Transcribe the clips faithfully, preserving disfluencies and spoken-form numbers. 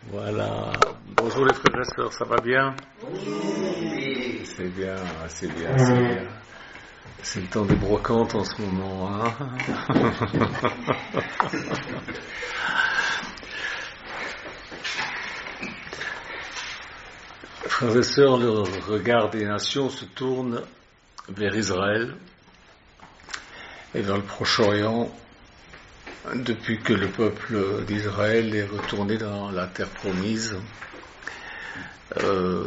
Voilà. Bonjour les frères et sœurs, ça va bien? Oui. C'est bien, c'est bien, c'est bien. C'est le temps des brocantes en ce moment, hein. Frères et sœurs, le regard des nations se tourne vers Israël et vers le Proche-Orient depuis que le peuple d'Israël est retourné dans la terre promise. Euh,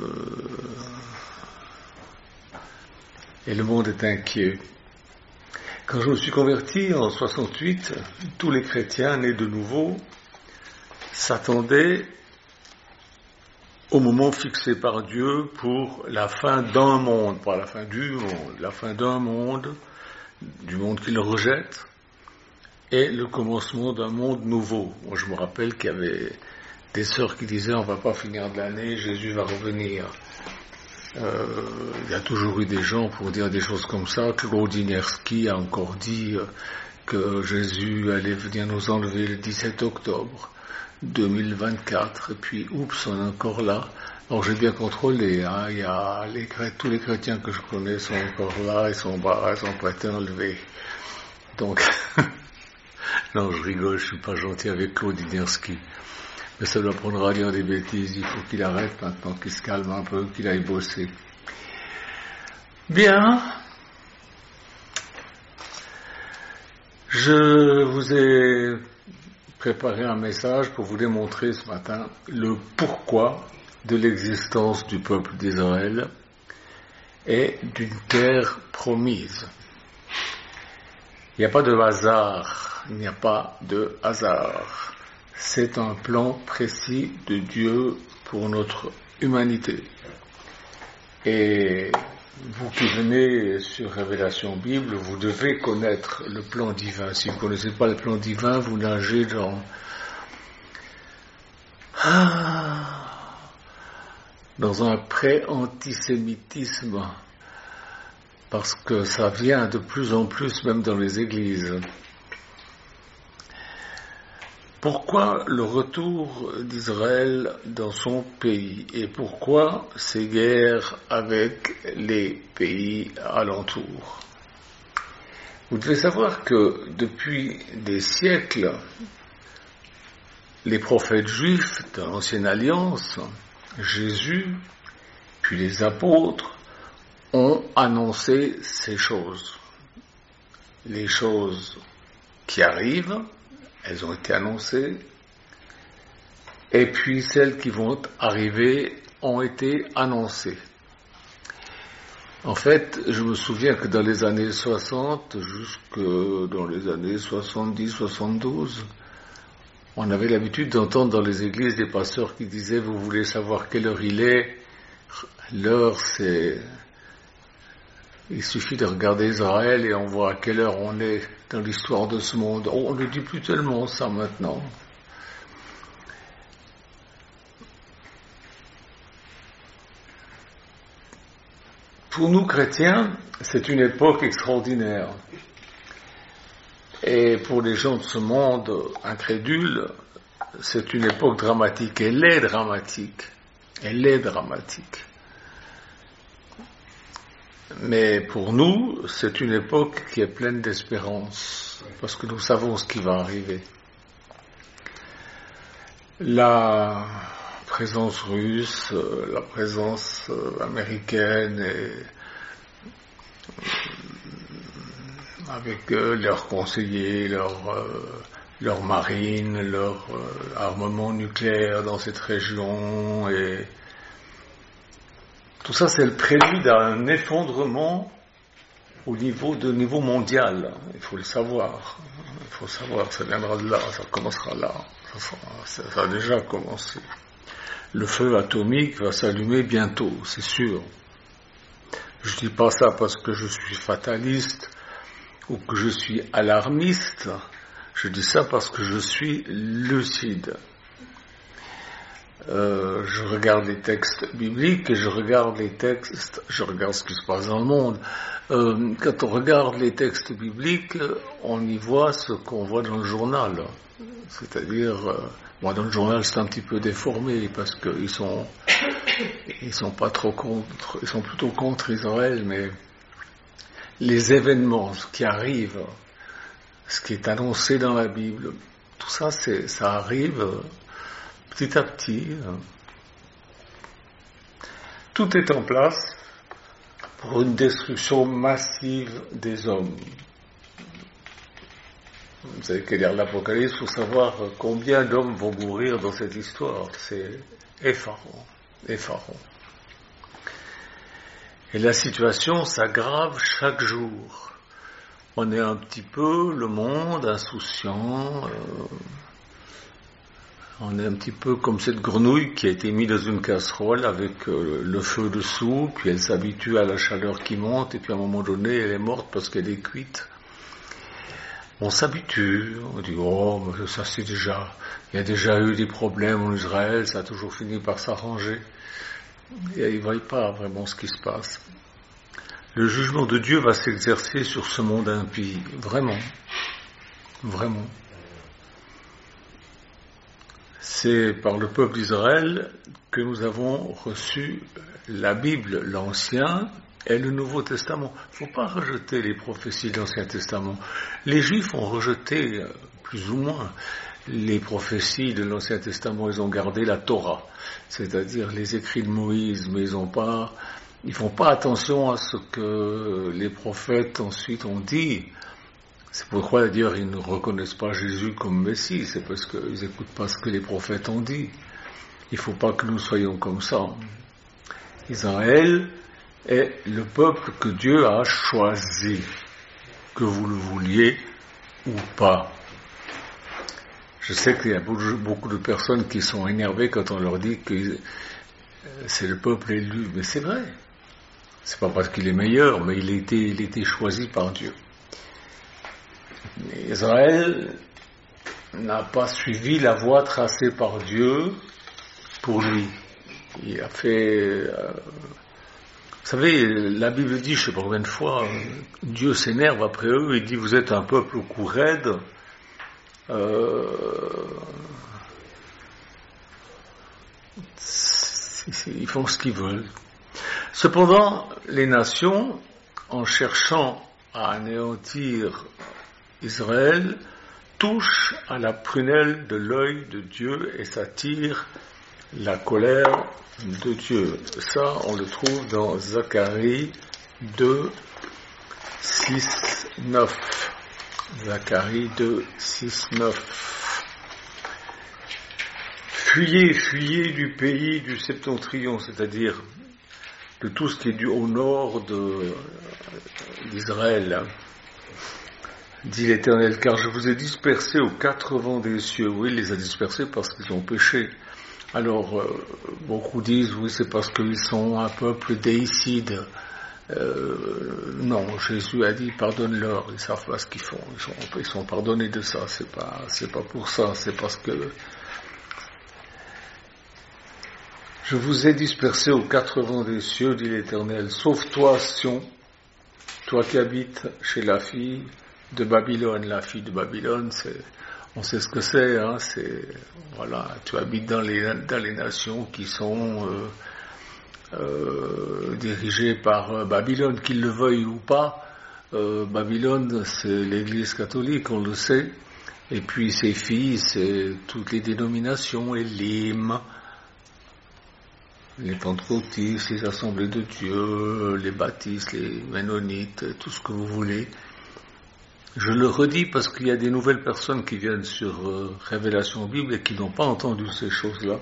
et le monde est inquiet. Quand je me suis converti en soixante-huit, tous les chrétiens nés de nouveau s'attendaient au moment fixé par Dieu pour la fin d'un monde, pas la fin du monde, la fin d'un monde, du monde qu'il rejette, et le commencement d'un monde nouveau. Moi, je me rappelle qu'il y avait des sœurs qui disaient on va pas finir de l'année, Jésus va revenir. Euh, il y a toujours eu des gens pour dire des choses comme ça. Claude Inerski a encore dit que Jésus allait venir nous enlever le dix-sept octobre deux mille vingt-quatre, et puis oups, on est encore là. Alors j'ai bien contrôlé, hein, il y a les, tous les chrétiens que je connais sont encore là, ils sont bas, ils sont pas été enlevés. Donc, non, je rigole, je suis pas gentil avec Claude Inerski. Mais ça doit prendre à dire des bêtises, il faut qu'il arrête maintenant, qu'il se calme un peu, qu'il aille bosser. Bien. Je vous ai préparé un message pour vous démontrer ce matin le pourquoi de l'existence du peuple d'Israël et d'une terre promise. Il n'y a pas de hasard, il n'y a pas de hasard. C'est un plan précis de Dieu pour notre humanité. Et vous qui venez sur Révélation Bible, vous devez connaître le plan divin. Si vous ne connaissez pas le plan divin, vous nagez dans, ah, dans un pré-antisémitisme, parce que ça vient de plus en plus même dans les églises. Pourquoi le retour d'Israël dans son pays et pourquoi ces guerres avec les pays alentours? Vous devez savoir que depuis des siècles, les prophètes juifs de l'Ancienne Alliance, Jésus, puis les apôtres, ont annoncé ces choses. Les choses qui arrivent, elles ont été annoncées, et puis celles qui vont arriver ont été annoncées. En fait, je me souviens que dans les années soixante, jusque dans les années soixante-dix soixante-douze, on avait l'habitude d'entendre dans les églises des pasteurs qui disaient « Vous voulez savoir quelle heure il est ? L'heure, c'est... Il suffit de regarder Israël et on voit à quelle heure on est dans l'histoire de ce monde. » On ne dit plus tellement ça maintenant. Pour nous chrétiens, c'est une époque extraordinaire. Et pour les gens de ce monde incrédule, c'est une époque dramatique. Elle est dramatique. Elle est dramatique. Mais pour nous, c'est une époque qui est pleine d'espérance, parce que nous savons ce qui va arriver. La présence russe, la présence américaine, et avec leurs conseillers, leurs leur marine, leur armement nucléaire dans cette région, et tout ça, c'est le prélude à un effondrement au niveau, de niveau mondial. Il faut le savoir. Il faut savoir, ça viendra de là, ça commencera là. Ça, ça, ça a déjà commencé. Le feu atomique va s'allumer bientôt, c'est sûr. Je dis pas ça parce que je suis fataliste ou que je suis alarmiste. Je dis ça parce que je suis lucide. Euh, je regarde les textes bibliques et je regarde les textes, je regarde ce qui se passe dans le monde. Euh, quand on regarde les textes bibliques, on y voit ce qu'on voit dans le journal, c'est-à-dire euh, Moi, dans le journal, c'est un petit peu déformé parce qu'ils sont, ils sont pas trop contre, ils sont plutôt contre Israël, mais les événements, ce qui arrive, ce qui est annoncé dans la Bible, tout ça, c'est, ça arrive petit à petit. Tout est en place pour une destruction massive des hommes. Vous savez qu'à lire l'Apocalypse, il faut savoir combien d'hommes vont mourir dans cette histoire. C'est effarant, effarant. Et la situation s'aggrave chaque jour. On est un petit peu le monde insouciant. Euh, on est un petit peu comme cette grenouille qui a été mise dans une casserole avec euh, le feu dessous, puis elle s'habitue à la chaleur qui monte, et puis à un moment donné, elle est morte parce qu'elle est cuite. On s'habitue, on dit, oh, mais ça c'est déjà, il y a déjà eu des problèmes en Israël, ça a toujours fini par s'arranger. Et ils ne voient pas vraiment ce qui se passe. Le jugement de Dieu va s'exercer sur ce monde impie, vraiment, vraiment. C'est par le peuple d'Israël que nous avons reçu la Bible, l'Ancien et le Nouveau Testament. Il ne faut pas rejeter les prophéties de l'Ancien Testament. Les Juifs ont rejeté, plus ou moins, les prophéties de l'Ancien Testament. Ils ont gardé la Torah, c'est-à-dire les écrits de Moïse, mais ils n'ont pas, ils font pas attention à ce que les prophètes ensuite ont dit. C'est pourquoi d'ailleurs ils ne reconnaissent pas Jésus comme Messie, c'est parce qu'ils n'écoutent pas ce que les prophètes ont dit. Il ne faut pas que nous soyons comme ça. Israël est le peuple que Dieu a choisi, que vous le vouliez ou pas. Je sais qu'il y a beaucoup de personnes qui sont énervées quand on leur dit que c'est le peuple élu, mais c'est vrai. C'est pas parce qu'il est meilleur, mais il a été, il a été choisi par Dieu. Mais Israël n'a pas suivi la voie tracée par Dieu pour lui. Il a fait... Euh, vous savez, la Bible dit, je ne sais pas combien de fois, Dieu s'énerve après eux, il dit, vous êtes un peuple au cou raide, euh, ils font ce qu'ils veulent. Cependant, les nations, en cherchant à anéantir Israël, touchent à la prunelle de l'œil de Dieu et s'attirent la colère de Dieu. Ça, on le trouve dans Zacharie deux, six, neuf. Zacharie deux, six, neuf. Fuyez, fuyez du pays du septentrion, c'est-à-dire de tout ce qui est du au nord de, d'Israël. Dit l'Éternel, car je vous ai dispersés aux quatre vents des cieux. Oui, il les a dispersés parce qu'ils ont péché. Alors, euh, beaucoup disent, oui, c'est parce qu'ils sont un peuple déicide. Euh, non, Jésus a dit, pardonne-leur, ils savent pas ce qu'ils font. Ils sont, ils sont pardonnés de ça, c'est pas, c'est pas pour ça, c'est parce que je vous ai dispersés aux quatre vents des cieux, dit l'Éternel. Sauve-toi, Sion, toi qui habites chez la fille de Babylone. La fille de Babylone, c'est, on sait ce que c'est, hein, c'est, voilà, tu habites dans les, dans les nations qui sont euh, euh, dirigées par euh, Babylone, qu'ils le veuillent ou pas. Euh, Babylone, c'est l'Église catholique, on le sait, et puis ses filles, c'est toutes les dénominations, Élim, les pentecôtistes, les assemblées de Dieu, les baptistes, les ménonites, tout ce que vous voulez. Je le redis parce qu'il y a des nouvelles personnes qui viennent sur euh, Révélation Bible et qui n'ont pas entendu ces choses-là.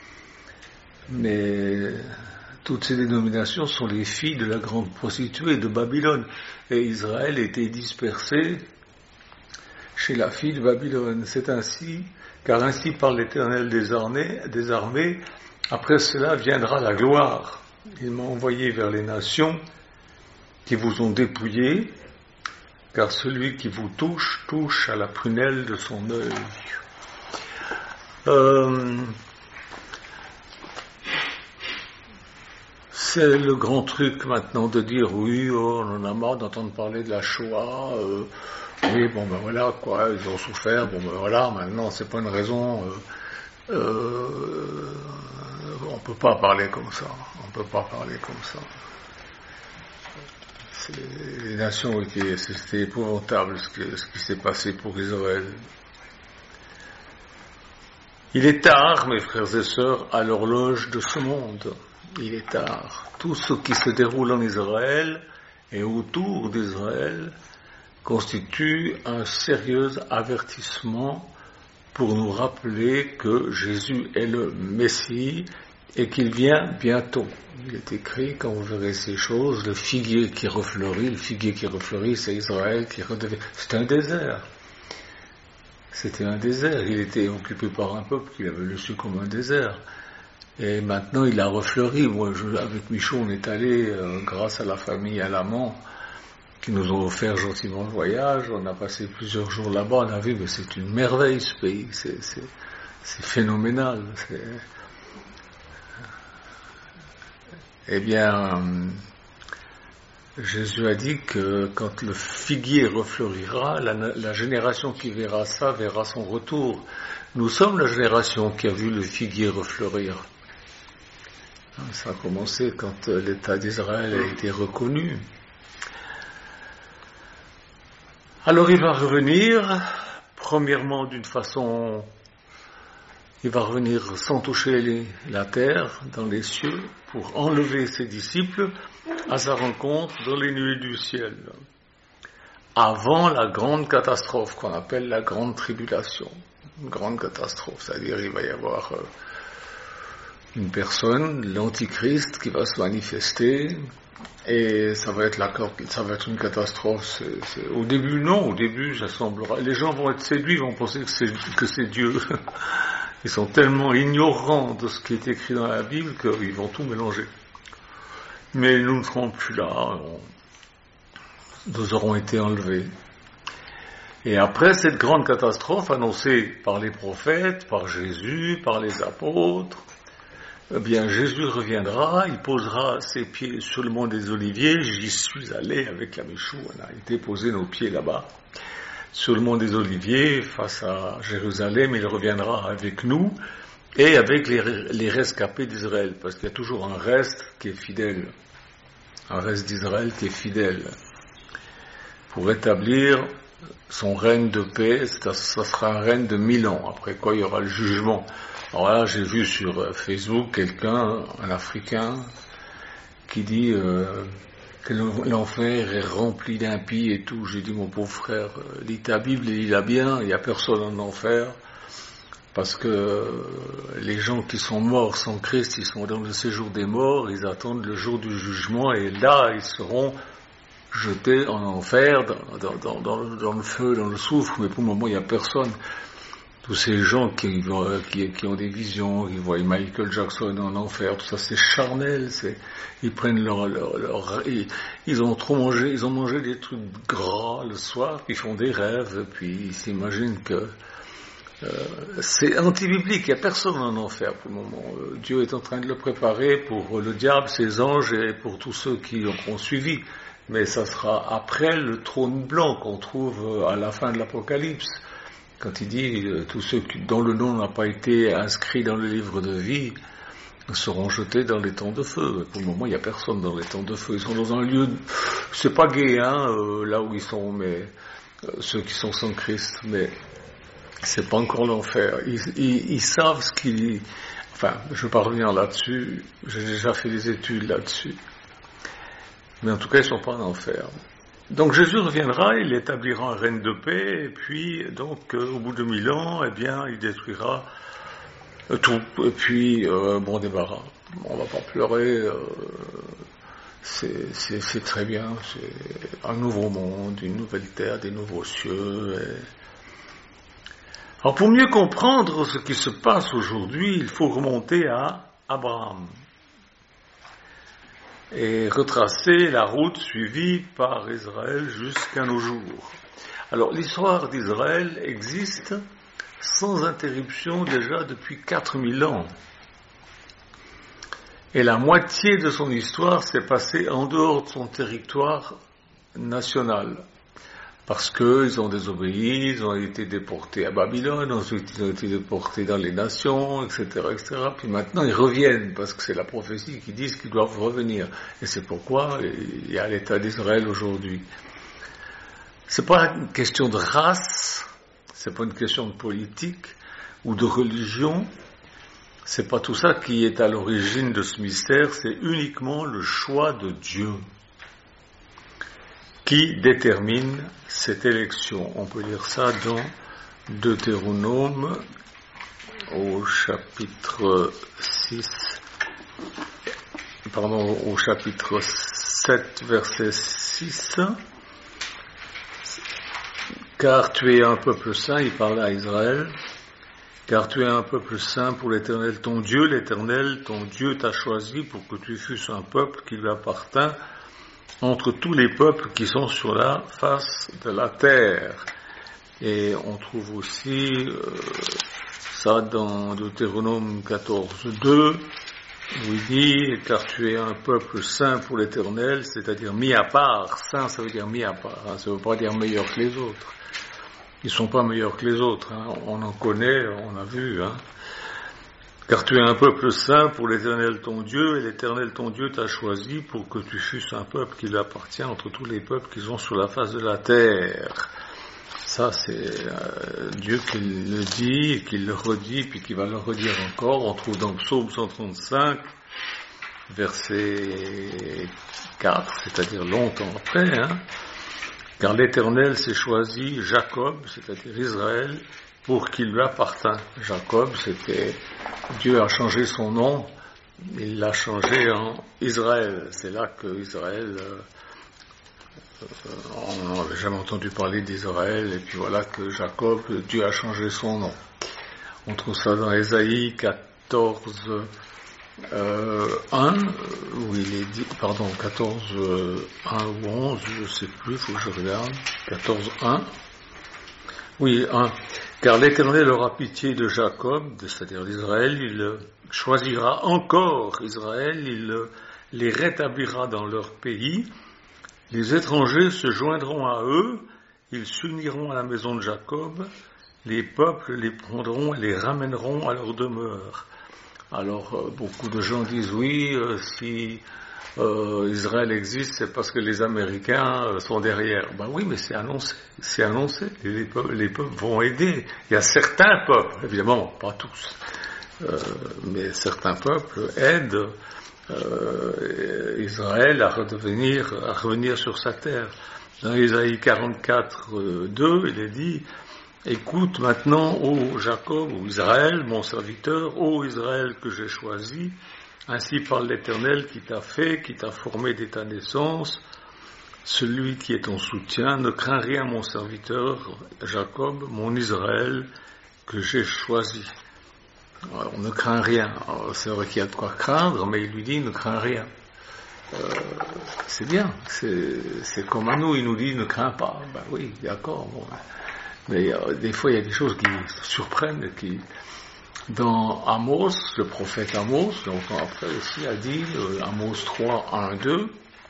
Mais toutes ces dénominations sont les filles de la grande prostituée de Babylone. Et Israël était dispersé chez la fille de Babylone. C'est ainsi, car ainsi parle l'Éternel des armées, des armées, après cela viendra la gloire. Il m'a envoyé vers les nations qui vous ont dépouillés, car celui qui vous touche, touche à la prunelle de son œil. Euh, c'est le grand truc maintenant de dire, oui, oh, on en a marre d'entendre parler de la Shoah, euh, oui, bon ben voilà, quoi, ils ont souffert, bon ben voilà, maintenant c'est pas une raison euh, euh, on ne peut pas parler comme ça. On ne peut pas parler comme ça. C'est, les nations étaient, c'était épouvantable ce, que, ce qui s'est passé pour Israël. Il est tard, mes frères et sœurs, à l'horloge de ce monde. Il est tard. Tout ce qui se déroule en Israël et autour d'Israël constitue un sérieux avertissement pour nous rappeler que Jésus est le Messie et qu'il vient bientôt. Il est écrit, quand vous verrez ces choses, le figuier qui refleurit, le figuier qui refleurit, c'est Israël qui redevient. C'est un désert. C'était un désert. Il était occupé par un peuple qui avait le su comme un désert. Et maintenant, il a refleuri. Moi, je, avec Michaud, on est allé, euh, grâce à la famille, à l'amant, qui nous ont offert gentiment le voyage. On a passé plusieurs jours là-bas. On a vu, mais c'est une merveille, ce pays. C'est, c'est, c'est phénoménal. C'est... Eh bien, euh, Jésus a dit que quand le figuier refleurira, la, la génération qui verra ça verra son retour. Nous sommes la génération qui a vu le figuier refleurir. Ça a commencé quand l'État d'Israël a été reconnu. Alors il va revenir, premièrement d'une façon, il va revenir sans toucher les, la terre, dans les cieux, pour enlever ses disciples à sa rencontre dans les nuées du ciel, avant la grande catastrophe qu'on appelle la grande tribulation. Une grande catastrophe, c'est-à-dire il va y avoir euh, une personne, l'antichrist, qui va se manifester, et ça va être la, ça va être une catastrophe. C'est, c'est, au début, non, au début, ça semblera. Les gens vont être séduits, vont penser que c'est, que c'est Dieu. Ils sont tellement ignorants de ce qui est écrit dans la Bible qu'ils vont tout mélanger. Mais nous ne serons plus là, on, nous aurons été enlevés. Et après cette grande catastrophe annoncée par les prophètes, par Jésus, par les apôtres, eh bien Jésus reviendra, il posera ses pieds sur le mont des Oliviers. J'y suis allé avec la Michou, on a été poser nos pieds là-bas, sur le mont des Oliviers, face à Jérusalem. Il reviendra avec nous et avec les, les rescapés d'Israël, parce qu'il y a toujours un reste qui est fidèle. Un reste d'Israël qui est fidèle, pour établir son règne de paix. Ça, ça sera un règne de mille ans, après quoi il y aura le jugement. Alors là, j'ai vu sur Facebook quelqu'un, un Africain, qui dit euh, que l'enfer est rempli d'impies et tout. J'ai dit, mon pauvre frère, lis ta Bible et lis-la bien, il n'y a personne en enfer, parce que les gens qui sont morts sans Christ, ils sont dans le séjour des morts, ils attendent le jour du jugement, et là, ils seront jetés en enfer, dans, dans, dans, dans le feu, dans le soufre, mais pour le moment, il n'y a personne. Tous ces gens qui, qui, qui ont des visions, qui voient Michael Jackson en enfer, tout ça, c'est charnel, c'est, ils prennent leur, leur, leur ils, ils ont trop mangé, ils ont mangé des trucs gras le soir, ils font des rêves, puis ils s'imaginent que Euh, c'est anti-biblique, il n'y a personne en enfer pour le moment. Euh, Dieu est en train de le préparer pour le diable, ses anges et pour tous ceux qui ont suivi. Mais ça sera après le trône blanc qu'on trouve à la fin de l'Apocalypse. Quand il dit euh, tous ceux qui, dont le nom n'a pas été inscrit dans le livre de vie seront jetés dans les temps de feu. Pour le moment, il n'y a personne dans les temps de feu. Ils sont dans un lieu, c'est pas gai, hein, euh, là où ils sont, mais euh, ceux qui sont sans Christ, mais c'est pas encore l'enfer. Ils, ils, ils savent ce qu'ils... Enfin, je ne vais pas revenir là-dessus, j'ai déjà fait des études là-dessus. Mais en tout cas, ils ne sont pas en enfer. Donc Jésus reviendra, il établira un règne de paix, et puis, donc, euh, au bout de mille ans, eh bien, il détruira euh, tout, et puis, euh, bon débarras. On ne va pas pleurer, euh, c'est, c'est, c'est très bien, c'est un nouveau monde, une nouvelle terre, des nouveaux cieux, et... Alors pour mieux comprendre ce qui se passe aujourd'hui, il faut remonter à Abraham et retracer la route suivie par Israël jusqu'à nos jours. Alors l'histoire d'Israël existe sans interruption déjà depuis quatre mille ans. Et la moitié de son histoire s'est passée en dehors de son territoire national. parce qu'ils ont désobéi, ils ont été déportés à Babylone, ensuite ils ont été déportés dans les nations, et cetera, et cetera. Puis maintenant ils reviennent, parce que c'est la prophétie qui dit qu'ils doivent revenir. Et c'est pourquoi il y a l'État d'Israël aujourd'hui. C'est pas une question de race, c'est pas une question de politique ou de religion. C'est pas tout ça qui est à l'origine de ce mystère, c'est uniquement le choix de Dieu qui détermine cette élection. On peut lire ça dans Deutéronome au chapitre six, pardon, au chapitre sept, verset six. Car tu es un peuple saint, il parle à Israël, car tu es un peuple saint pour l'Éternel ton Dieu, l'Éternel ton Dieu t'a choisi pour que tu fusses un peuple qui lui appartint entre tous les peuples qui sont sur la face de la terre. Et on trouve aussi euh, ça dans Deutéronome quatorze, deux, où il dit « Car tu es un peuple saint pour l'Éternel », c'est-à-dire mis à part. Saint, ça veut dire mis à part, hein, ça ne veut pas dire meilleur que les autres. Ils ne sont pas meilleurs que les autres, hein, on en connaît, on a vu, hein. Car tu es un peuple saint pour l'Éternel ton Dieu, et l'Éternel ton Dieu t'a choisi pour que tu fusses un peuple qui lui appartient entre tous les peuples qui sont sur la face de la terre. Ça, c'est euh, Dieu qui le dit, et qui le redit, puis qui va le redire encore. On trouve dans Psaume cent trente-cinq, verset quatre, c'est-à-dire longtemps après, hein. Car l'Éternel s'est choisi Jacob, c'est-à-dire Israël, pour qu'il lui appartint. Jacob, c'était, Dieu a changé son nom, il l'a changé en Israël. C'est là que Israël, euh, on n'avait jamais entendu parler d'Israël, et puis voilà que Jacob, Dieu a changé son nom. On trouve ça dans Ésaïe quatorze, euh, un, où il est dit, pardon, quatorze, un ou onze, je sais plus, il faut que je regarde, quatorze, un. Oui, un. Car l'Éternel aura pitié de Jacob, c'est-à-dire d'Israël, il choisira encore Israël, il les rétablira dans leur pays, les étrangers se joindront à eux, ils s'uniront à la maison de Jacob, les peuples les prendront et les ramèneront à leur demeure. Alors, beaucoup de gens disent oui, euh, si euh, Israël existe, c'est parce que les Américains euh, sont derrière. Ben oui, mais c'est annoncé, c'est annoncé. Les peuples, les peuples vont aider. Il y a certains peuples, évidemment, pas tous, euh, mais certains peuples aident euh, Israël à redevenir, à revenir sur sa terre. Dans Isaïe quarante-quatre, deux, il est dit: écoute maintenant, ô Jacob, ô Israël, mon serviteur, ô Israël que j'ai choisi, ainsi parle l'Éternel qui t'a fait, qui t'a formé dès ta naissance, celui qui est ton soutien, ne crains rien, mon serviteur, Jacob, mon Israël, que j'ai choisi. Alors, on ne craint rien. Alors, c'est vrai qu'il y a de quoi craindre, mais il lui dit ne crains rien. Euh, c'est bien, c'est, c'est comme à nous, il nous dit ne crains pas. Ben oui, d'accord, bon. Mais euh, des fois, il y a des choses qui surprennent, qui, dans Amos, le prophète Amos, longtemps après aussi, a dit, euh, Amos trois, un, deux,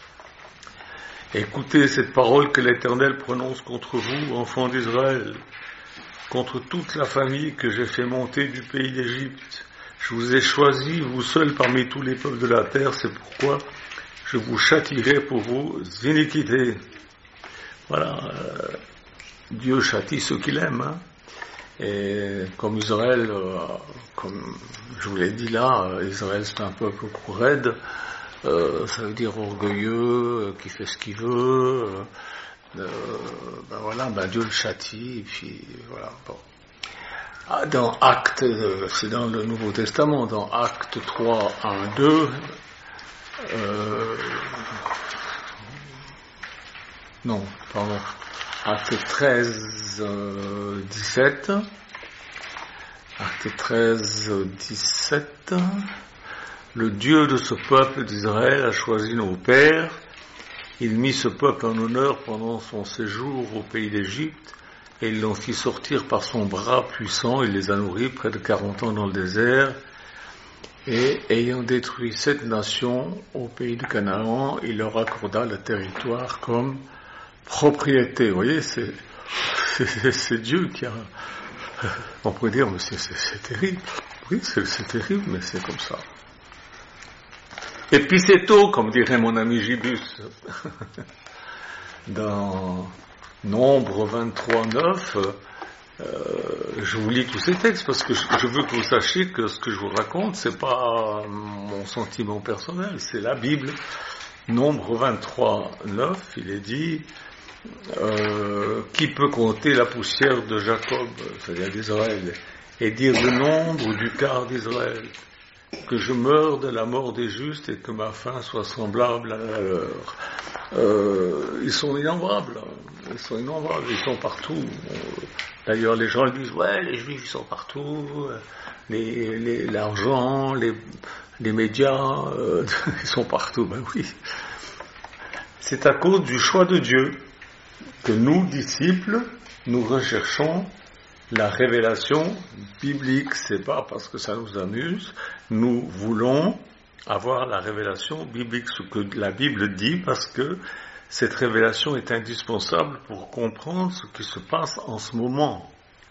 écoutez cette parole que l'Éternel prononce contre vous, enfants d'Israël, contre toute la famille que j'ai fait monter du pays d'Égypte. Je vous ai choisi, vous seuls parmi tous les peuples de la terre, c'est pourquoi je vous châtierai pour vos iniquités. Voilà. Euh, Dieu châtie ceux qu'il aime, hein. Et comme Israël, euh, comme je vous l'ai dit là, euh, Israël c'est un peuple raide, euh, ça veut dire orgueilleux, euh, qui fait ce qu'il veut, euh, euh, ben voilà, ben Dieu le châtie, et puis voilà, bon. Ah, dans Actes, euh, c'est dans le Nouveau Testament, dans Actes trois, un, deux, euh, non, pardon, Acte treize, euh, dix-sept. Acte treize, dix-sept. Le Dieu de ce peuple d'Israël a choisi nos pères. Il mit ce peuple en honneur pendant son séjour au pays d'Égypte et il l'en fit sortir par son bras puissant. Il les a nourris près de quarante ans dans le désert. Et ayant détruit sept nations au pays de Canaan, il leur accorda le territoire comme propriété. Vous voyez, c'est, c'est, c'est Dieu qui a... On pourrait dire, mais c'est, c'est, c'est terrible. Oui, c'est, c'est terrible, mais c'est comme ça. Et puis c'est tôt, comme dirait mon ami Gibus, dans Nombre vingt-trois neuf, euh, je vous lis tous ces textes parce que je, je veux que vous sachiez que ce que je vous raconte, c'est pas mon sentiment personnel, c'est la Bible. Nombre vingt-trois neuf, il est dit, euh, qui peut compter la poussière de Jacob, c'est-à-dire d'Israël, et dire le nombre du quart d'Israël, que je meure de la mort des justes et que ma fin soit semblable à la leur. Euh, ils sont innombrables, ils sont innombrables, ils sont partout. D'ailleurs, les gens disent, ouais, les juifs, ils sont partout, les, les, l'argent, les, les médias, euh, ils sont partout. Ben oui. C'est à cause du choix de Dieu que nous, disciples, nous recherchons la révélation biblique. C'est pas parce que ça nous amuse, nous voulons avoir la révélation biblique, ce que la Bible dit, parce que cette révélation est indispensable pour comprendre ce qui se passe en ce moment.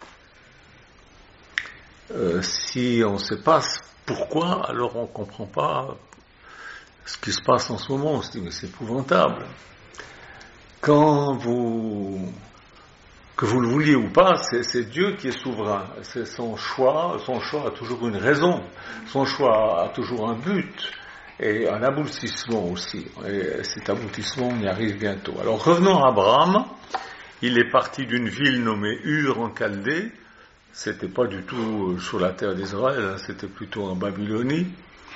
Euh, si on ne sait pas pourquoi, alors on ne comprend pas ce qui se passe en ce moment. On se dit, mais c'est épouvantable. Quand vous... Que vous le vouliez ou pas, c'est, c'est Dieu qui est souverain. C'est son choix. Son choix a toujours une raison. Son choix a toujours un but et un aboutissement aussi. Et cet aboutissement, on y arrive bientôt. Alors revenons à Abraham. Il est parti d'une ville nommée Ur en Chaldée. C'était pas du tout sur la terre d'Israël, hein, c'était plutôt en Babylonie.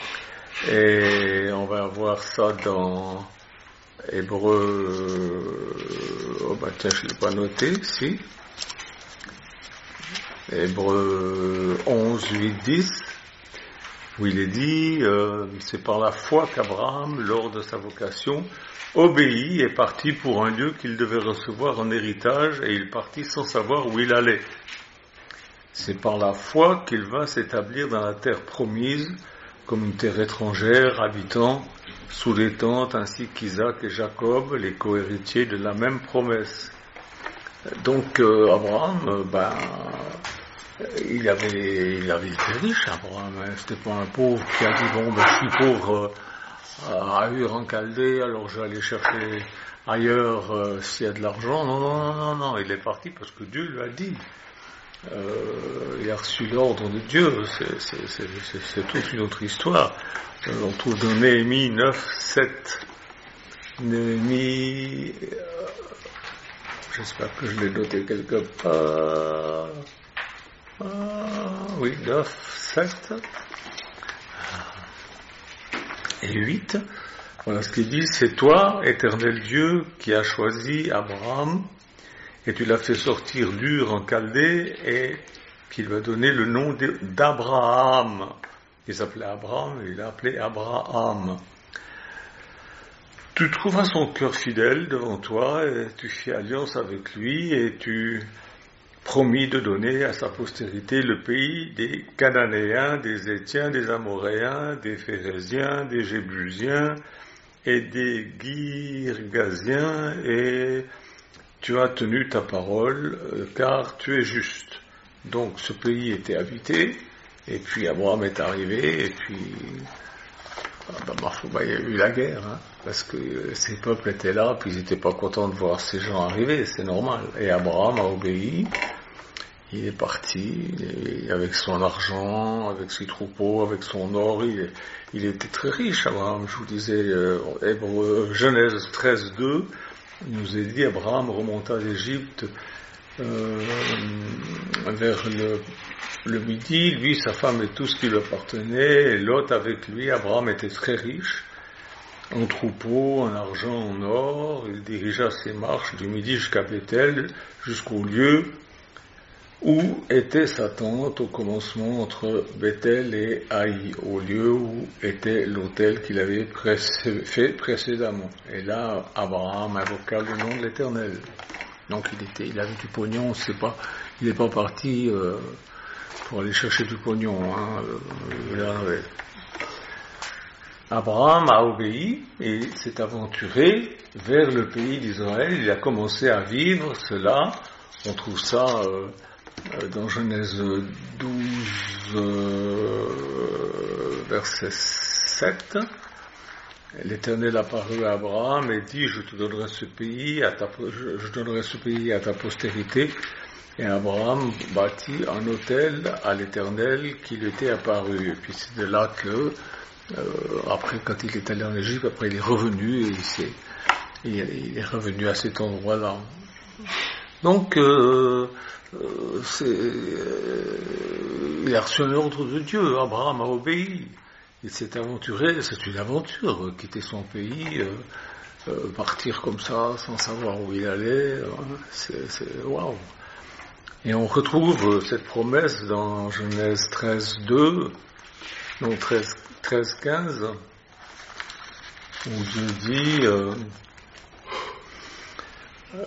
Et on va voir ça dans Hébreux, oh bah tiens, je ne l'ai pas noté, si. Hébreux onze, huit, dix, où il est dit, euh, c'est par la foi qu'Abraham, lors de sa vocation, obéit et partit pour un lieu qu'il devait recevoir en héritage, et il partit sans savoir où il allait. C'est par la foi qu'il va s'établir dans la terre promise, comme une terre étrangère, habitant sous les tentes, ainsi qu'Isaac et Jacob, les co-héritiers de la même promesse. Donc euh, Abraham, euh, ben, il avait, il avait été riche, Abraham. Hein. C'était pas un pauvre qui a dit bon, ben, je suis pauvre euh, à Ur en Chaldée, alors je vais aller chercher ailleurs euh, s'il y a de l'argent. Non, non, non, non, non. Il est parti parce que Dieu lui a dit. Euh, il a reçu l'ordre de Dieu. C'est, c'est, c'est, c'est, c'est toute une autre histoire. Euh, on trouve dans Néhémie neuf, sept. Néhémie, euh, j'espère que je l'ai noté quelque part. Ah, oui, neuf, sept et huit. Voilà ce qu'il dit. C'est toi, éternel Dieu, qui as choisi Abraham et tu l'as fait sortir d'Ur en Chaldée et qui lui a donné le nom d'Abraham. Il s'appelait Abraham et il l'a appelé Abraham. Tu trouveras son cœur fidèle devant toi et tu fis alliance avec lui et tu promis de donner à sa postérité le pays des Cananéens, des Hétiens, des Amoréens, des Phéréziens, des Jébusiens et des Girgasiens, et tu as tenu ta parole, car tu es juste. Donc ce pays était habité, et puis Abraham est arrivé, et puis ah bah, bah, il y a eu la guerre, hein, parce que ces peuples étaient là, puis ils n'étaient pas contents de voir ces gens arriver, c'est normal. Et Abraham a obéi, il est parti, et avec son argent, avec ses troupeaux, avec son or, il, il était très riche, Abraham. Je vous disais, euh, Hébreux, Genèse treize, deux, il nous est dit, Abraham remonta d'Égypte euh, vers le, le midi, lui, sa femme et tout ce qui lui appartenait, et Lot avec lui. Abraham était très riche, en troupeaux, en argent, en or. Il dirigea ses marches du midi jusqu'à Bethel, jusqu'au lieu où était sa tente au commencement entre Bethel et Haï, au lieu où était l'autel qu'il avait précé- fait précédemment. Et là, Abraham invoqua le nom de l'Éternel. Donc il était, il avait du pognon, c'est pas, il n'est pas parti euh, pour aller chercher du pognon. Hein, euh, là, ouais. Abraham a obéi et s'est aventuré vers le pays d'Israël. Il a commencé à vivre cela. On trouve ça euh, dans Genèse douze, euh, verset sept. L'Éternel apparut à Abraham et dit, je te donnerai ce pays à ta, je, je donnerai ce pays à ta postérité. Et Abraham bâtit un autel à l'Éternel qui lui était apparu. Et puis c'est de là que, euh, après, quand il est allé en Égypte, après il est revenu et il, s'est, il, il est revenu à cet endroit-là. Donc, euh, euh, c'est, euh, il a reçu un ordre de Dieu. Abraham a obéi. Il s'est aventuré, c'est une aventure, quitter son pays, euh, euh, partir comme ça, sans savoir où il allait, euh, c'est, c'est waouh. Et on retrouve cette promesse dans Genèse treize deux, non treize quinze, où Dieu dit, euh, euh,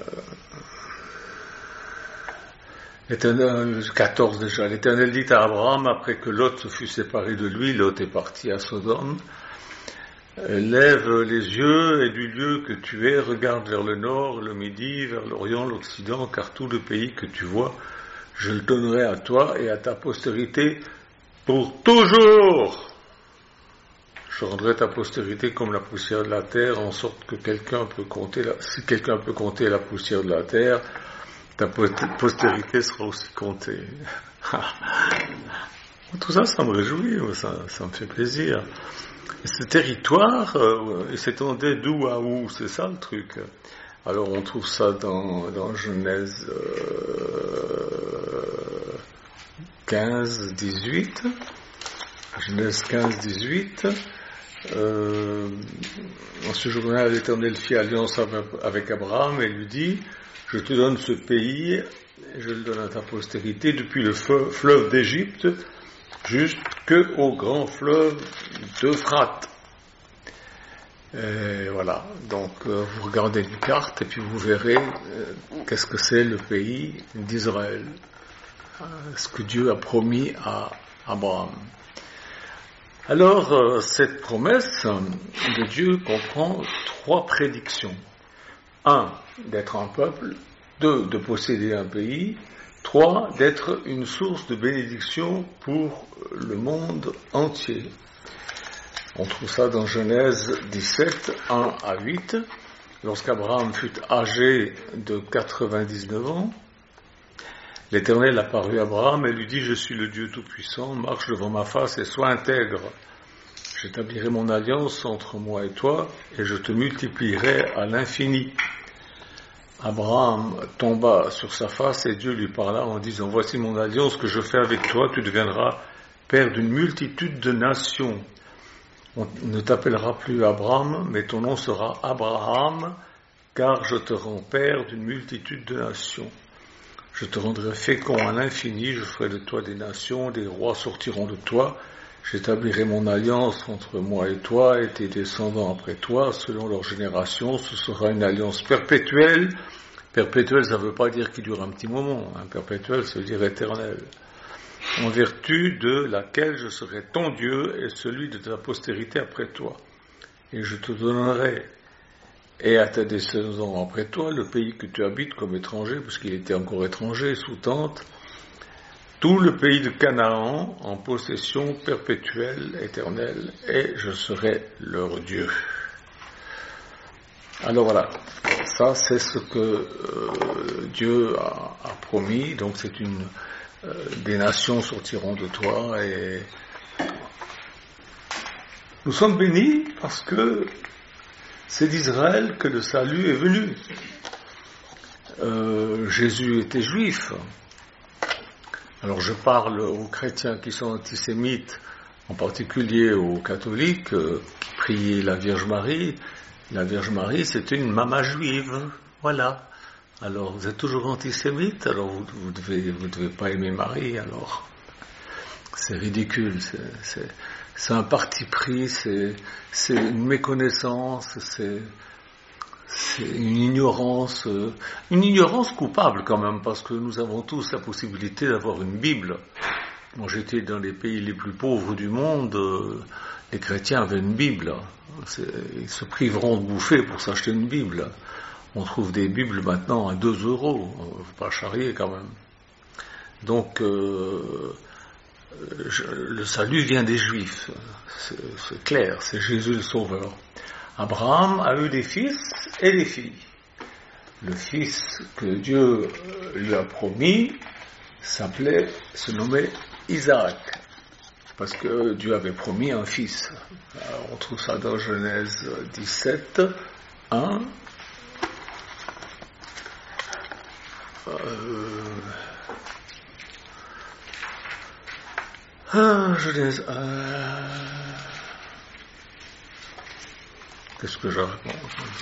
l'Éternel, quatorze déjà, l'Éternel dit à Abraham, après que Lot se fut séparé de lui, Lot est parti à Sodome, lève les yeux et du lieu que tu es, regarde vers le nord, le midi, vers l'orient, l'occident, car tout le pays que tu vois, je le donnerai à toi et à ta postérité pour toujours. Je rendrai ta postérité comme la poussière de la terre, en sorte que quelqu'un peut compter, la, si quelqu'un peut compter la poussière de la terre, ta postérité sera aussi comptée. Tout ça, ça me réjouit, ça, ça me fait plaisir. Et ce territoire, euh, il s'étendait d'où à où, c'est ça le truc. Alors on trouve ça dans, dans Genèse euh, quinze dix-huit. Genèse quinze dix-huit. Euh, en ce jour-là, l'Éternel fit alliance avec Abraham et lui dit, je te donne ce pays, et je le donne à ta postérité, depuis le fleuve d'Égypte jusqu'au grand fleuve d'Euphrate. Et voilà, donc euh, vous regardez une carte et puis vous verrez euh, qu'est-ce que c'est le pays d'Israël, euh, ce que Dieu a promis à Abraham. Alors, euh, cette promesse de Dieu comprend trois prédictions. Un, d'être un peuple. Deux, de posséder un pays. Trois, d'être une source de bénédiction pour le monde entier. On trouve ça dans Genèse dix-sept, un à huit. Lorsqu'Abraham fut âgé de quatre-vingt-dix-neuf ans, l'Éternel apparut à Abraham et lui dit, je suis le Dieu Tout-Puissant, marche devant ma face et sois intègre. J'établirai mon alliance entre moi et toi et je te multiplierai à l'infini. Abraham tomba sur sa face et Dieu lui parla en disant, voici mon alliance que je fais avec toi, tu deviendras père d'une multitude de nations. On ne t'appellera plus Abraham, mais ton nom sera Abraham, car je te rends père d'une multitude de nations. Je te rendrai fécond à l'infini, je ferai de toi des nations, des rois sortiront de toi, j'établirai mon alliance entre moi et toi et tes descendants après toi, selon leur génération, ce sera une alliance perpétuelle. Perpétuelle, ça ne veut pas dire qu'il dure un petit moment, hein. Perpétuelle, ça veut dire éternel. En vertu de laquelle je serai ton Dieu et celui de ta postérité après toi. Et je te donnerai et à tes descendants après toi le pays que tu habites comme étranger, parce qu'il était encore étranger, sous tente, tout le pays de Canaan en possession perpétuelle, éternelle, et je serai leur Dieu. Alors voilà, ça c'est ce que euh, Dieu a, a promis, donc c'est une euh, des nations sortiront de toi et nous sommes bénis parce que c'est d'Israël que le salut est venu. Euh, Jésus était juif. Alors je parle aux chrétiens qui sont antisémites, en particulier aux catholiques euh, qui prient la Vierge Marie. La Vierge Marie, c'est une maman juive, voilà. Alors vous êtes toujours antisémite, alors vous, vous devez vous devez pas aimer Marie, alors c'est ridicule, c'est, c'est, c'est un parti pris, c'est, c'est une méconnaissance, c'est, c'est une ignorance, une ignorance coupable quand même, parce que nous avons tous la possibilité d'avoir une Bible. Moi, j'étais dans les pays les plus pauvres du monde, euh, les chrétiens avaient une Bible. C'est, ils se priveront de bouffer pour s'acheter une Bible. On trouve des Bibles maintenant à deux euros. On ne faut pas charrier quand même. Donc, euh, je, le salut vient des Juifs. C'est, c'est clair, c'est Jésus le Sauveur. Abraham a eu des fils et des filles. Le fils que Dieu lui a promis s'appelait, se nommait Isaac, parce que Dieu avait promis un fils. Alors, on trouve ça dans Genèse dix-sept, un. Euh, ah, Genèse un. Qu'est-ce que je raconte?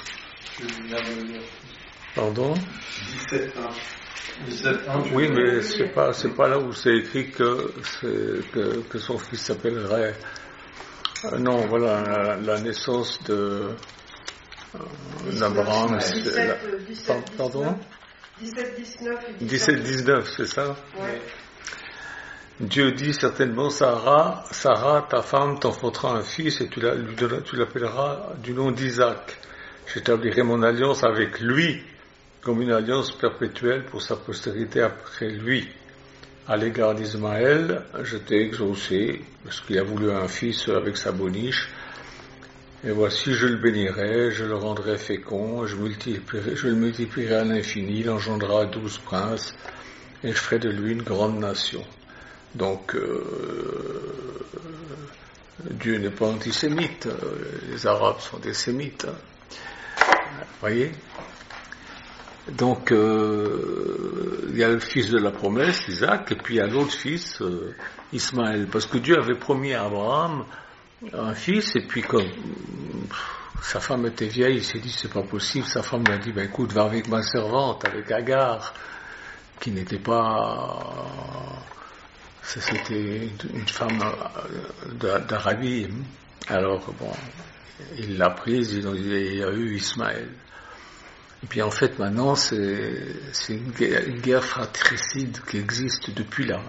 Pardon? dix-sept un. Oui, mais c'est pas, c'est pas là où c'est écrit que, c'est, que, que son fils s'appellerait. Euh, non, voilà, la, la naissance de euh, d'Abraham. Pardon? dix-sept dix-neuf. dix-sept dix-neuf, c'est ça? Ouais. Dieu dit certainement, Sarah, Sarah, ta femme, t'enfantera un fils et tu, la, lui donneras, tu l'appelleras du nom d'Isaac. J'établirai mon alliance avec lui comme une alliance perpétuelle pour sa postérité après lui. À l'égard d'Ismaël, je t'ai exaucé, parce qu'il a voulu un fils avec sa boniche, et voici, je le bénirai, je le rendrai fécond, je, multiplierai, je le multiplierai à l'infini, il engendrera douze princes, et je ferai de lui une grande nation. Donc, euh, Dieu n'est pas antisémite, les Arabes sont des sémites. Vous voyez ? Donc, euh, il y a le fils de la promesse, Isaac, et puis il y a l'autre fils, euh, Ismaël. Parce que Dieu avait promis à Abraham un fils, et puis comme pff, sa femme était vieille, il s'est dit, c'est pas possible. Sa femme lui a dit, ben écoute, va avec ma servante, avec Agar, qui n'était pas... C'était une femme d'Arabie. Alors, bon, il l'a prise, il y a eu Ismaël. Et puis en fait maintenant c'est, c'est une, guerre, une guerre fratricide qui existe depuis là.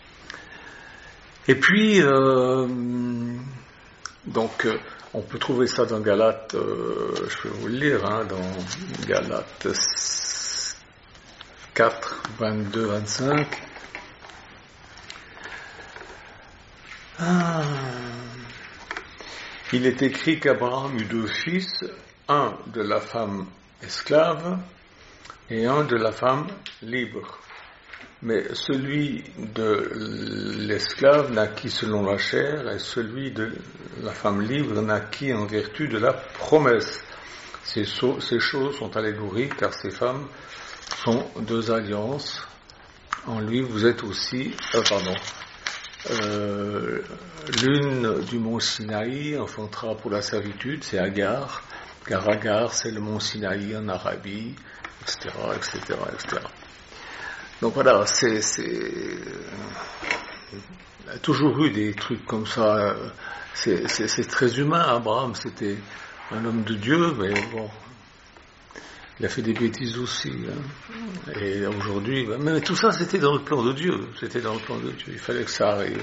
Et puis euh, donc euh, on peut trouver ça dans Galates, euh, je peux vous le lire, hein, dans Galates quatre, vingt-deux, vingt-cinq. Ah. Il est écrit qu'Abraham eut deux fils, un de la femme esclave et un de la femme libre. Mais celui de l'esclave naquit selon la chair et celui de la femme libre naquit en vertu de la promesse. Ces, so- ces choses sont allégoriques car ces femmes sont deux alliances. En lui vous êtes aussi, euh, pardon, euh, l'une du mont Sinaï enfantera pour la servitude, c'est Agar. Car Agar, c'est le mont Sinaï en Arabie, et cetera, et cetera, et cetera. Donc voilà, c'est, c'est, il y a toujours eu des trucs comme ça. C'est, c'est, c'est très humain. Abraham, c'était un homme de Dieu, mais bon, il a fait des bêtises aussi. Hein. Et aujourd'hui, mais tout ça, c'était dans le plan de Dieu. C'était dans le plan de Dieu. Il fallait que ça arrive.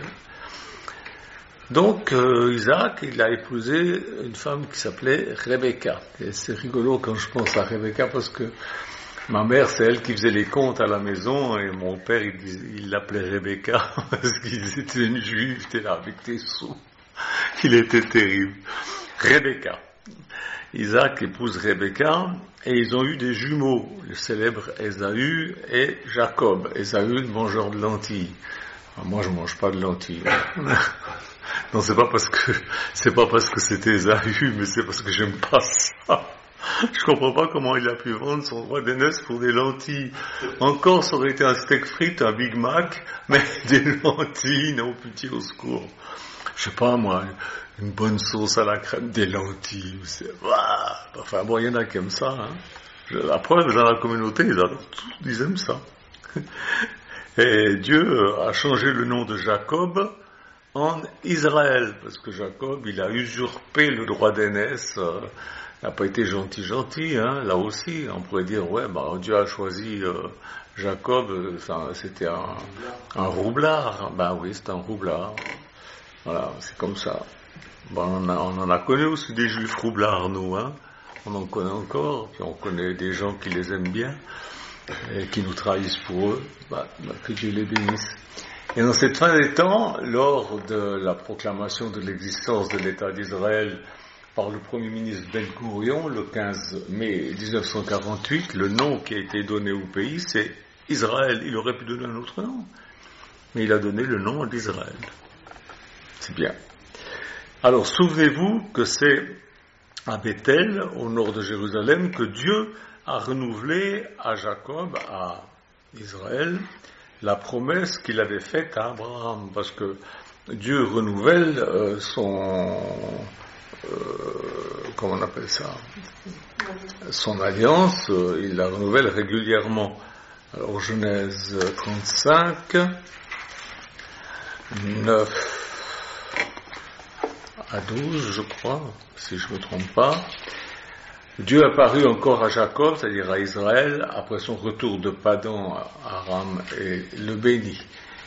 Donc, euh, Isaac, il a épousé une femme qui s'appelait Rebecca. Et c'est rigolo quand je pense à Rebecca parce que ma mère, c'est elle qui faisait les comptes à la maison et mon père, il, il l'appelait Rebecca parce qu'il était une juive, était là avec des sous. Il était terrible. Rebecca. Isaac épouse Rebecca et ils ont eu des jumeaux, le célèbre Ésaü et Jacob. Ésaü, le mangeur de lentilles. Alors, moi, je mange pas de lentilles. Non, c'est pas parce que c'est pas parce que c'était Ésaü, mais c'est parce que j'aime pas ça. Je comprends pas comment il a pu vendre son roi d'aînesse pour des lentilles. Encore, ça aurait été un steak frites, un Big Mac, mais des lentilles, non, pitié au secours. Je sais pas, moi, une bonne sauce à la crème, des lentilles, c'est, waouh. Enfin, bon, il y en a qui aiment ça, hein. La preuve, dans la communauté, ils adorent tous, ils aiment ça. Et Dieu a changé le nom de Jacob en Israël, parce que Jacob, il a usurpé le droit d'aînesse, n'a pas été gentil, gentil, hein, là aussi. On pourrait dire, ouais, bah, Dieu a choisi euh, Jacob, euh, ça, c'était un, un roublard. Ben oui, c'est un roublard. Voilà, c'est comme ça. Bon, on, a, on en a connu aussi des juifs roublards, nous, hein. On en connaît encore, puis on connaît des gens qui les aiment bien, et qui nous trahissent pour eux. Bah, bah, que Dieu les bénisse. Et dans cette fin des temps, lors de la proclamation de l'existence de l'État d'Israël par le Premier ministre Ben-Gurion, le quinze mai dix-neuf cent quarante-huit, le nom qui a été donné au pays, c'est Israël. Il aurait pu donner un autre nom, mais il a donné le nom d'Israël. C'est bien. Alors, souvenez-vous que c'est à Bethel, au nord de Jérusalem, que Dieu a renouvelé à Jacob, à Israël, la promesse qu'il avait faite à Abraham, parce que Dieu renouvelle euh, son, euh, comment on appelle ça, son alliance, euh, il la renouvelle régulièrement. Alors, Genèse trente-cinq, neuf à douze, je crois, si je ne me trompe pas. Dieu apparut encore à Jacob, c'est-à-dire à Israël, après son retour de Padan à Aram, et le bénit.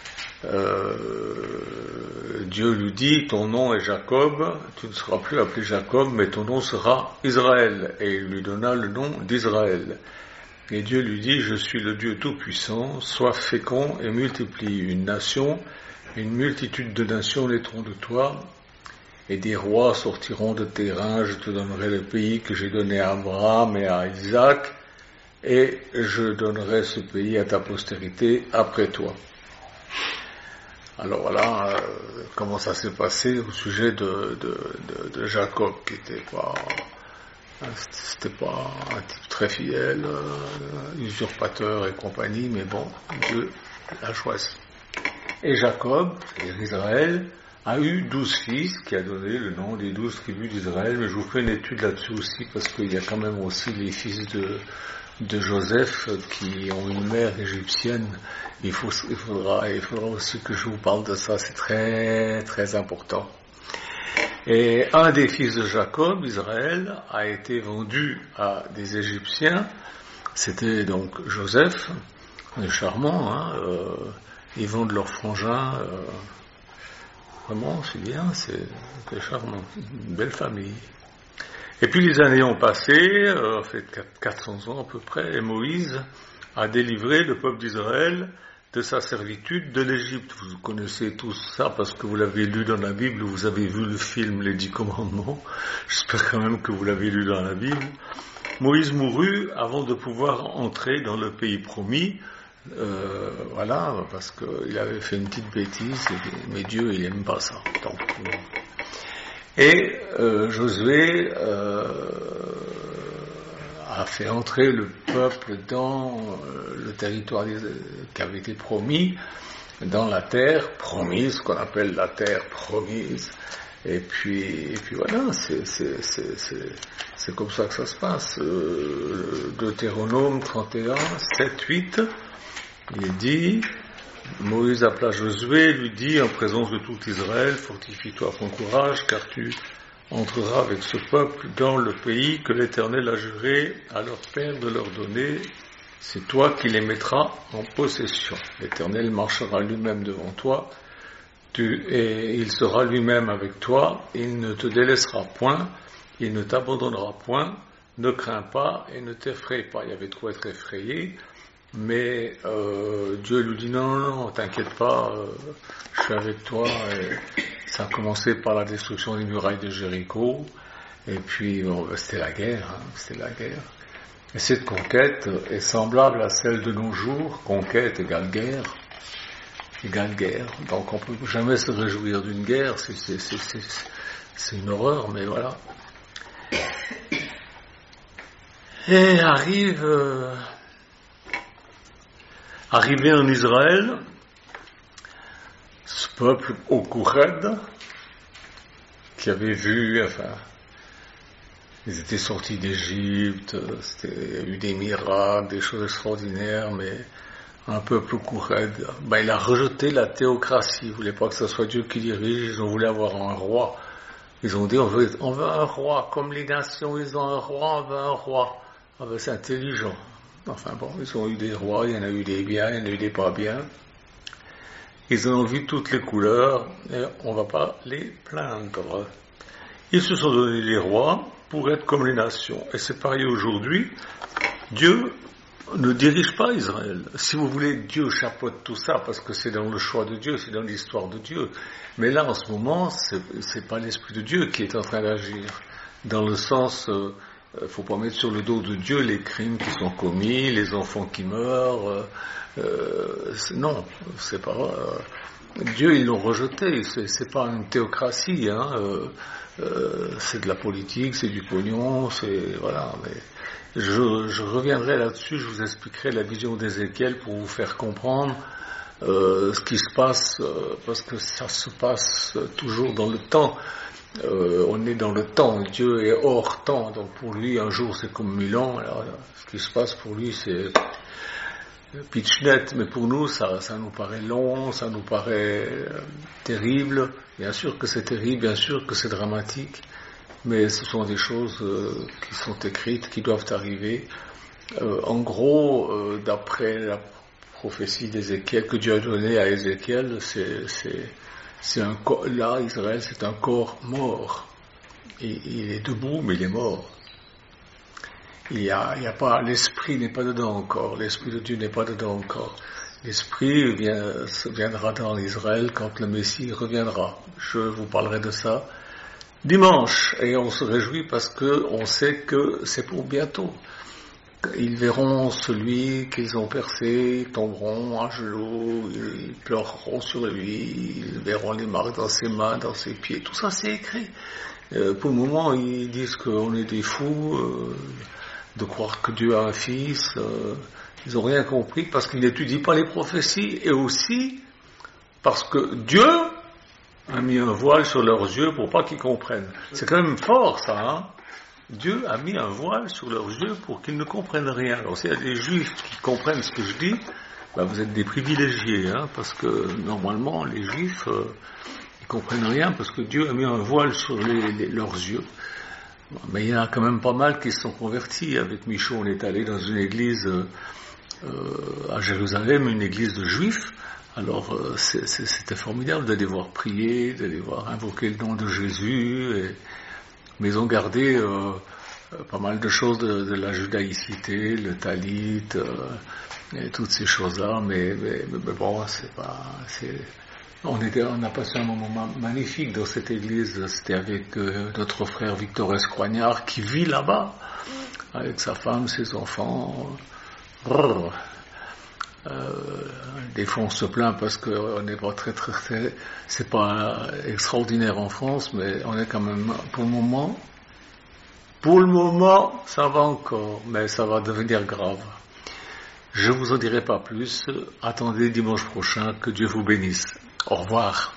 Euh, Dieu lui dit, ton nom est Jacob, tu ne seras plus appelé Jacob, mais ton nom sera Israël. Et il lui donna le nom d'Israël. Et Dieu lui dit, je suis le Dieu Tout-Puissant, sois fécond et multiplie. Une nation, une multitude de nations naîtront de toi, et des rois sortiront de tes reins, je te donnerai le pays que j'ai donné à Abraham et à Isaac, et je donnerai ce pays à ta postérité après toi. Alors voilà, euh, comment ça s'est passé au sujet de, de, de, de Jacob, qui était pas, c'était pas un type très fidèle, euh, usurpateur et compagnie, mais bon, Dieu l'a choisi. Et Jacob, c'est-à-dire Israël, a eu douze fils, qui a donné le nom des douze tribus d'Israël, mais je vous fais une étude là-dessus aussi, parce qu'il y a quand même aussi les fils de, de Joseph, qui ont une mère égyptienne. Il, faut, il, faudra, il faudra aussi que je vous parle de ça, c'est très, très important. Et un des fils de Jacob, Israël, a été vendu à des Égyptiens, c'était donc Joseph, c'est charmant, hein, euh, ils vendent leur frangin, euh, vraiment, c'est bien, c'est, c'est charmant, une belle famille. Et puis les années ont passé, euh, fait quatre cents ans à peu près, et Moïse a délivré le peuple d'Israël de sa servitude de l'Égypte. Vous connaissez tous ça parce que vous l'avez lu dans la Bible, vous avez vu le film Les Dix Commandements. J'espère quand même que vous l'avez lu dans la Bible. Moïse mourut avant de pouvoir entrer dans le pays promis. Euh, voilà, parce qu'il avait fait une petite bêtise, mais Dieu, il n'aime pas ça. Donc, et euh, Josué euh, a fait entrer le peuple dans euh, le territoire qui avait été promis, dans la terre promise, qu'on appelle la terre promise. Et puis, et puis voilà, c'est, c'est, c'est, c'est, c'est comme ça que ça se passe. Euh, Deutéronome trente et un, sept, huit, il dit, Moïse appela Josué, lui dit, en présence de tout Israël, fortifie-toi, prends courage, car tu entreras avec ce peuple dans le pays que l'Éternel a juré à leur père de leur donner. C'est toi qui les mettras en possession. L'Éternel marchera lui-même devant toi, tu, et il sera lui-même avec toi, il ne te délaissera point, il ne t'abandonnera point, ne crains pas et ne t'effraie pas. Il y avait de quoi être effrayé. Mais euh, Dieu lui dit non, non, non, t'inquiète pas, euh, je suis avec toi. Et ça a commencé par la destruction des murailles de Jéricho, et puis bon, c'était la guerre, hein, c'était la guerre. Et cette conquête est semblable à celle de nos jours, conquête égale guerre, égale guerre. Donc on peut jamais se réjouir d'une guerre, c'est, c'est, c'est, c'est, c'est une horreur, mais voilà. Et arrive... Euh, Arrivé en Israël, ce peuple au Koured, qui avait vu, enfin, ils étaient sortis d'Égypte, c'était, il y a eu des miracles, des choses extraordinaires, mais un peuple au Koured, ben, il a rejeté la théocratie, il ne voulait pas que ce soit Dieu qui dirige, ils ont voulu avoir un roi Ils ont dit, on veut, on veut un roi, comme les nations, ils ont un roi, on veut un roi. Ah ben, c'est intelligent. Enfin bon, ils ont eu des rois, il y en a eu des biens, il y en a eu des pas bien. Ils en ont vu toutes les couleurs, et on ne va pas les plaindre. Ils se sont donné les rois pour être comme les nations. Et c'est pareil aujourd'hui, Dieu ne dirige pas Israël. Si vous voulez, Dieu chapeaute tout ça, parce que c'est dans le choix de Dieu, c'est dans l'histoire de Dieu. Mais là, en ce moment, c'est, c'est pas l'Esprit de Dieu qui est en train d'agir. Dans le sens, euh, faut pas mettre sur le dos de Dieu les crimes qui sont commis, les enfants qui meurent. Euh, euh, c'est, non, c'est pas. Euh, Dieu, ils l'ont rejeté. C'est, c'est pas une théocratie, hein. Euh, euh, c'est de la politique, c'est du pognon, c'est voilà. Mais je, je reviendrai là-dessus. Je vous expliquerai la vision d'Ézéchiel pour vous faire comprendre euh, ce qui se passe, euh, parce que ça se passe toujours dans le temps. Euh, on est dans le temps, Dieu est hors temps, donc pour lui un jour c'est comme mille ans. Alors, ce qui se passe pour lui c'est pitch net, mais pour nous ça, ça nous paraît long, ça nous paraît euh, terrible. Bien sûr que c'est terrible, bien sûr que c'est dramatique, mais ce sont des choses euh, qui sont écrites, qui doivent arriver. Euh, en gros, euh, d'après la prophétie d'Ézéchiel que Dieu a donnée à Ézéchiel, c'est, c'est C'est un corps, là, Israël, c'est un corps mort. Il, il est debout, mais il est mort. Il y a, il y a pas, l'esprit n'est pas dedans encore. L'esprit de Dieu n'est pas dedans encore. L'esprit vient, viendra dans Israël quand le Messie reviendra. Je vous parlerai de ça dimanche. Et on se réjouit parce que on sait que c'est pour bientôt. Ils verront celui qu'ils ont percé, ils tomberont à genoux, ils pleureront sur lui, ils verront les marques dans ses mains, dans ses pieds. Tout ça, c'est écrit. Euh, pour le moment, ils disent qu'on est des fous, euh, de croire que Dieu a un fils. Euh, ils n'ont rien compris parce qu'ils n'étudient pas les prophéties et aussi parce que Dieu a mis un voile sur leurs yeux pour pas qu'ils comprennent. C'est quand même fort, ça, hein. Dieu a mis un voile sur leurs yeux pour qu'ils ne comprennent rien. Alors s'il y a des juifs qui comprennent ce que je dis, ben vous êtes des privilégiés, hein, parce que normalement les juifs euh, ils comprennent rien parce que Dieu a mis un voile sur les, les, leurs yeux. Bon, mais il y en a quand même pas mal qui se sont convertis. Avec Michaud, on est allé dans une église euh, euh, à Jérusalem, une église de juifs. Alors euh, c'est, c'est, c'était formidable d'aller voir prier, d'aller voir invoquer le nom de Jésus. Et, mais ils ont gardé euh, pas mal de choses de, de la judaïcité, le talit, euh, et toutes ces choses-là, mais, mais, mais bon, c'est pas... C'est, on, était, on a passé un moment magnifique dans cette église, c'était avec euh, notre frère Victor Escoignard qui vit là-bas, avec sa femme, ses enfants. Brrr. Euh, des fois on se plaint parce qu'on n'est pas très très très, c'est pas extraordinaire en France, mais on est quand même, pour le moment, pour le moment, ça va encore, mais ça va devenir grave. Je vous en dirai pas plus. Attendez dimanche prochain, que Dieu vous bénisse. Au revoir.